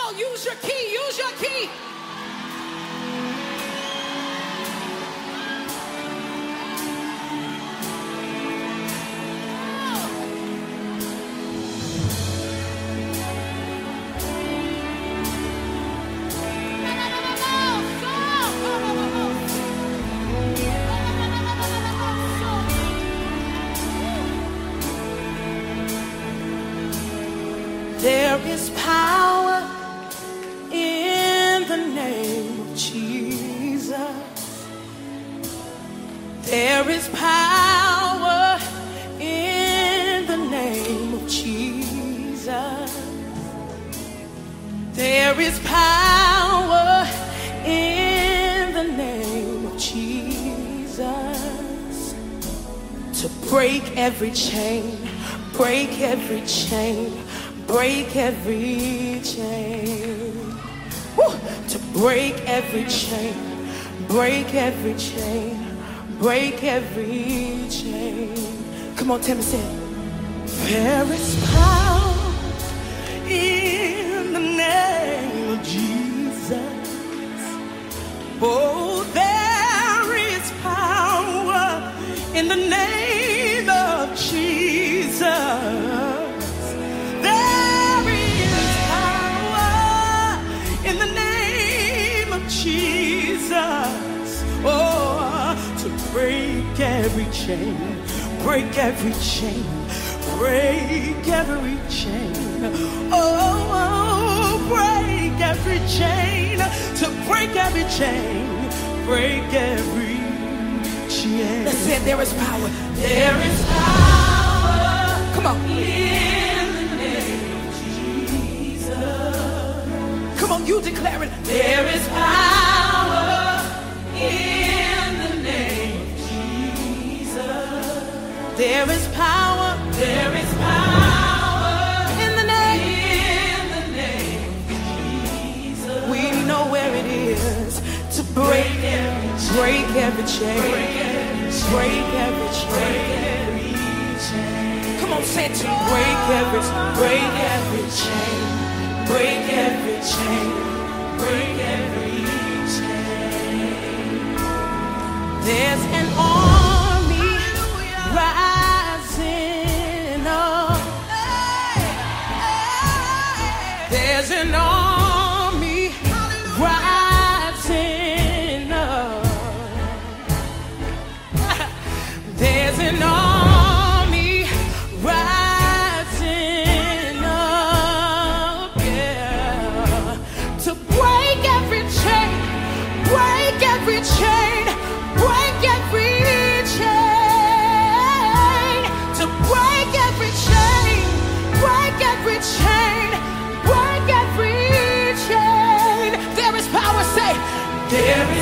on, use your key, use your key. There is power in the name of Jesus. There is power in the name of Jesus. There is power in the name of Jesus to break every chain, break every chain. Break every chain. Woo! To break every chain, break every chain, break every chain. Come on, Tim, say it. There is power in the name of Jesus. Oh, there is power in the name of Jesus. Jesus, oh, to break every chain, break every chain, break every chain, oh, break every chain, to break every chain, break every chain. That's it, there is power. There is power. Come on. In the name of Jesus. Come on, you declare it. There is power in the name of Jesus. There is power. There is power in the name of Jesus. We know where it is to break every chain, break every chain. Come on, say it to break every chain, break every chain, break every chain. There's an army rising up. There's an army rising up. There's an army rising up, yeah, to break every chain, break every chain, break every chain, to break every chain, break every chain, break every chain. There is power, say, there